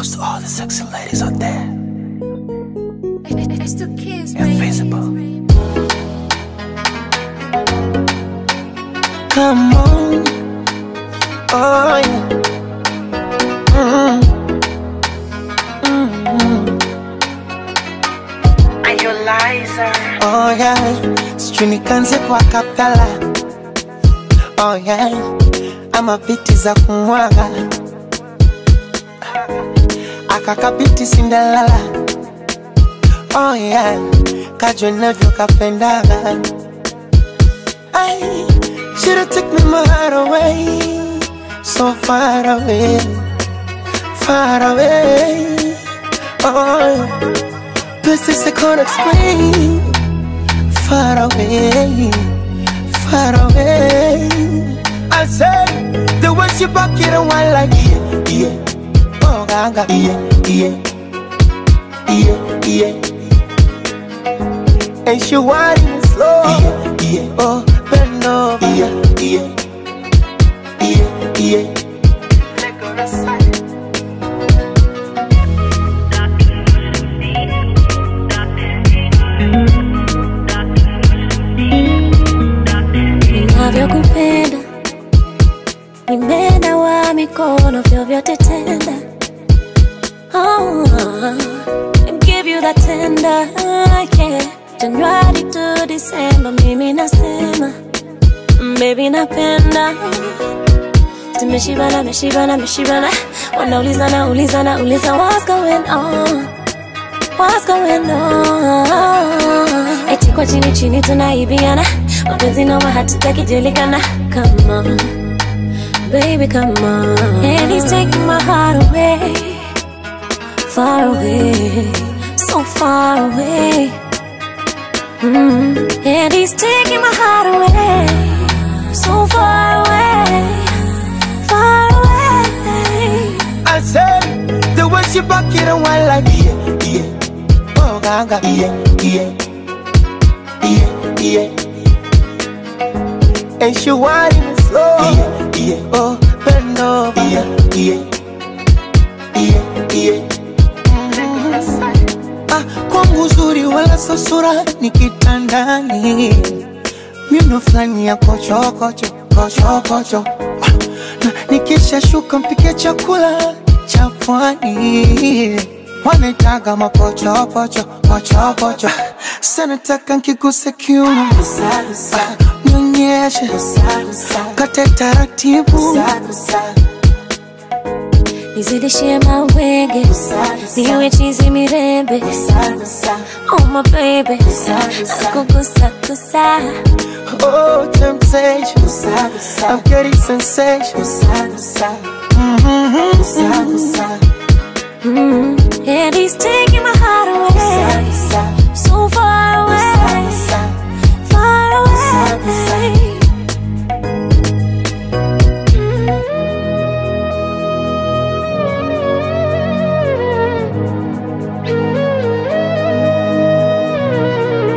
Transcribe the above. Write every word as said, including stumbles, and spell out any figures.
Goes to all the sexy ladies out there. It's the kids, Invisible. Come on, oh yeah. Mm-hmm. Mm-hmm. Are you Liza? Oh yeah, sijui nikanze kwa kapela. Oh yeah, ama biti za kumwaga akakapiti Cinderella. Oh yeah, kajwe navyo kapendaga. Ay, should've took me my heart away, so far away, far away. Oh, places I can't explain. Far away, far away. I say the way she back it and one like yeah, yeah. Oh gaga, yeah, yeah, yeah, yeah. And she whining slow, yeah, yeah. Oh bend over, yeah, yeah, yeah, yeah. Let go the side. Navyokupenda nimenda wa mikono vyovyote tenda. Oh, and give you that tender, yeah. January to December, mimi nasema baby napenda. Tumeshibana, meshibana, meshibana. Wanaulizana, ulizana, uliza what's going on, what's going on. Eti kwa chini chini tunaibiana, mapenzi noma hatutaki julikana. Come on, baby come on. And he's taking my heart away, far away, so far away. Mm. And he's taking my heart away, so far away, far away. I say the way she back it and one like yeah, yeah. Oh gaga, yeah, yeah, yeah, yeah. And she whining slow, yeah, yeah. Oh bend over, yeah, yeah, yeah, yeah. Ah, kwangu uzuri wala so sura ni kitandani. Mimi flani ya kocho kocho kocho kocho. Ah, na nikisha shuka mpike chakula cha pwani. Wanaitaga mapocho pocho pocho pocho. Sana taka nkiguse kiuno, ah, nionyeshe kate taratibu. Nizidishie mawenge, niwe chizi mirembe. Oh my baby, nakugusa gusa. Oh temptation, I'm getting sensation. Mm-hmm. Mm-hmm. And he's taking